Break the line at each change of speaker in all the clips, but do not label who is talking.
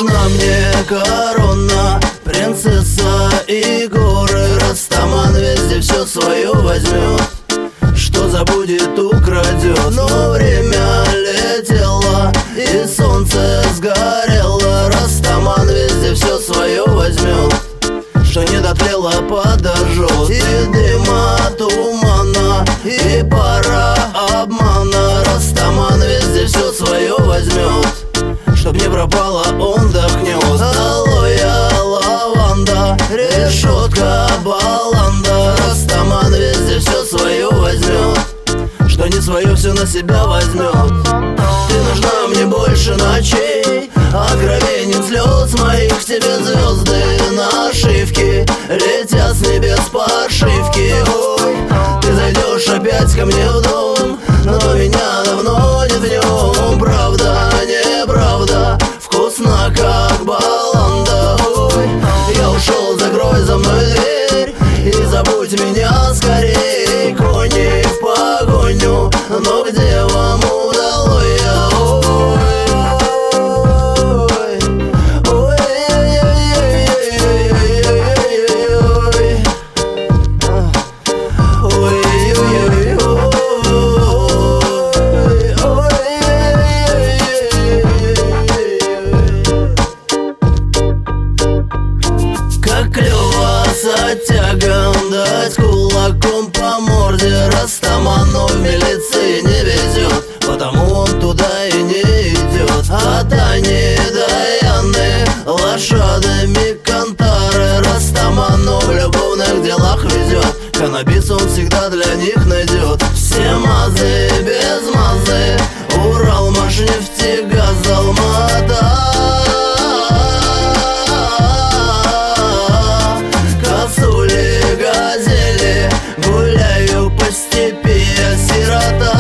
нужна мне корона, принцесса и горы. Растаман везде все свое возьмет, что забудет, украдет. Но время летело и солнце сгорело. Растаман везде все свое возьмет, что не дотлело, подожжет. И дыма, тумана, и пара обмана. Растаман везде все свое возьмет, чтоб не пропало, он вдохнет. Алоэ, лаванда, решетка, баланда. Растаман везде все свое возьмет, что не свое все на себя возьмет. Ты нужна мне больше ночей, откровенен слез моих. К тебе звезды нашивки летят с небес подшивки. Ой, ты зайдешь опять ко мне в дом, но меня давно нет в нем. Правда, неправда, вкусно как баланда. Ой, я ушел, закрой за мной дверь и забудь меня скорей. Кони в погоню, но где вам удалось? Оттягом дать кулаком по морде. Растаману в милиции не везет, потому он туда и не идет. От Ани до Яны лошадами кантары. Растаману в любовных делах везет, каннабис он всегда для них найдет. Все мазы без мазы, Урал, Машнефть, газ, Алмата. Гуляю по степи, я сирота.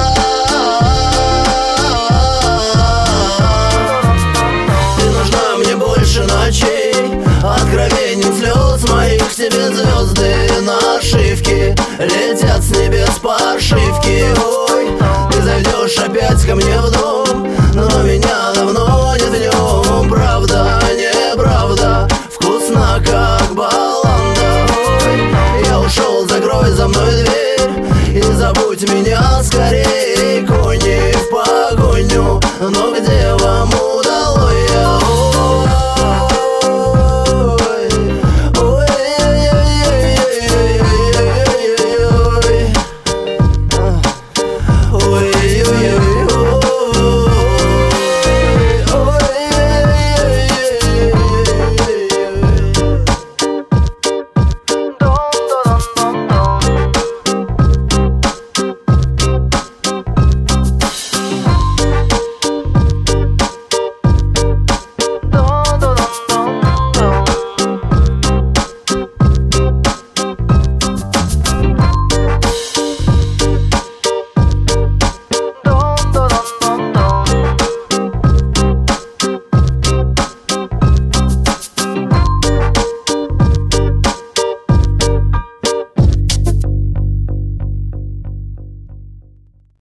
Ты нужна мне больше ночей, откровенен слез моих. К тебе звезды нашивки летят с небес подшивки. Ой, ты зайдешь опять ко мне в дом, но меня давно нет в нем. Правда, неправда, вкусно как баланда. Ой, я ушел, закрой за мной дверь и забудь меня скорей. Кони в погоню, но где вам удалось?